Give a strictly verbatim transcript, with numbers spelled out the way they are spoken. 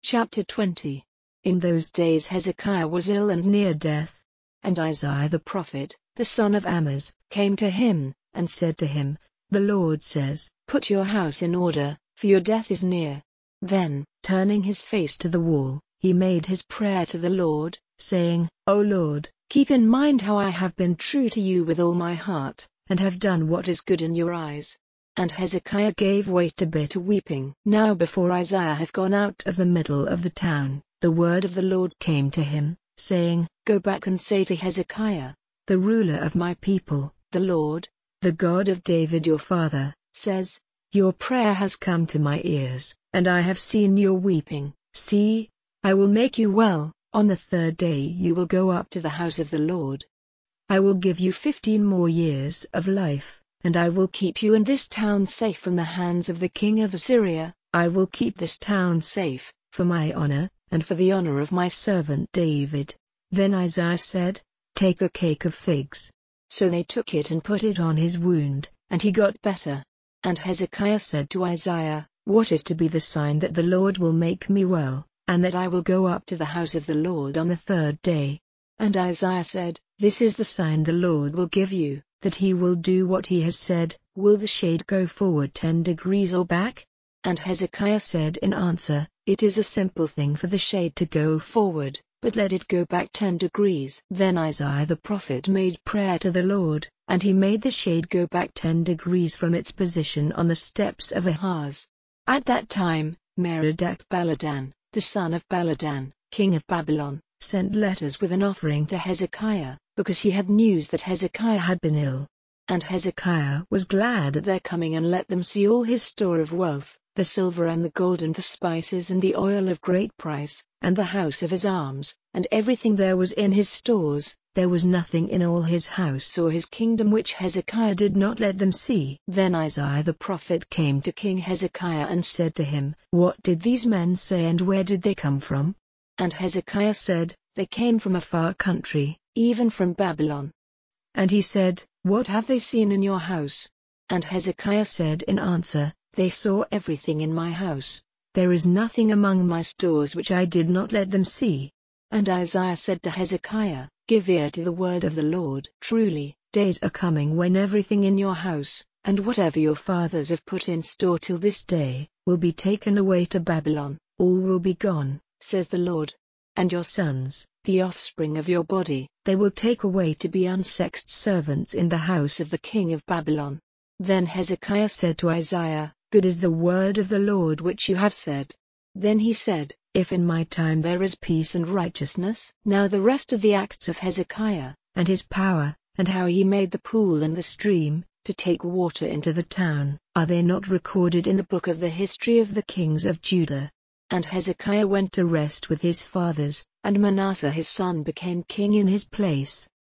Chapter twenty. In those days Hezekiah was ill and near death. And Isaiah the prophet, the son of Amoz, came to him, and said to him, The Lord says, Put your house in order, for your death is near. Then, turning his face to the wall, he made his prayer to the Lord, saying, O Lord, keep in mind how I have been true to you with all my heart, and have done what is good in your eyes. And Hezekiah gave way to bitter weeping. Now before Isaiah had gone out of the middle of the town, the word of the Lord came to him, saying, Go back and say to Hezekiah, the ruler of my people, the Lord, the God of David your father, says, Your prayer has come to my ears, and I have seen your weeping. See, I will make you well. On the third day you will go up to the house of the Lord. I will give you fifteen more years of life, and I will keep you and this town safe from the hands of the king of Assyria. I will keep this town safe, for my honor, and for the honor of my servant David. Then Isaiah said, Take a cake of figs. So they took it and put it on his wound, and he got better. And Hezekiah said to Isaiah, What is to be the sign that the Lord will make me well, and that I will go up to the house of the Lord on the third day? And Isaiah said, This is the sign the Lord will give you, that he will do what he has said. Will the shade go forward ten degrees or back? And Hezekiah said in answer, It is a simple thing for the shade to go forward, but let it go back ten degrees. Then Isaiah the prophet made prayer to the Lord, and he made the shade go back ten degrees from its position on the steps of Ahaz. At that time, Merodach-Baladan, the son of Baladan, king of Babylon, sent letters with an offering to Hezekiah, because he had news that Hezekiah had been ill. And Hezekiah was glad at their coming and let them see all his store of wealth, the silver and the gold and the spices and the oil of great price, and the house of his arms, and everything there was in his stores. There was nothing in all his house or his kingdom which Hezekiah did not let them see. Then Isaiah the prophet came to King Hezekiah and said to him, What did these men say and where did they come from? And Hezekiah said, They came from a far country, even from Babylon. And he said, What have they seen in your house? And Hezekiah said in answer, They saw everything in my house. There is nothing among my stores which I did not let them see. And Isaiah said to Hezekiah, Give ear to the word of the Lord. Truly, days are coming when everything in your house, and whatever your fathers have put in store till this day, will be taken away to Babylon. All will be gone, says the Lord. And your sons, the offspring of your body, they will take away to be unsexed servants in the house of the king of Babylon. Then Hezekiah said to Isaiah, Good is the word of the Lord which you have said. Then he said, If in my time there is peace and righteousness. Now the rest of the acts of Hezekiah, and his power, and how he made the pool and the stream, to take water into the town, are they not recorded in the book of the history of the kings of Judah? And Hezekiah went to rest with his fathers, and Manasseh his son became king in his place.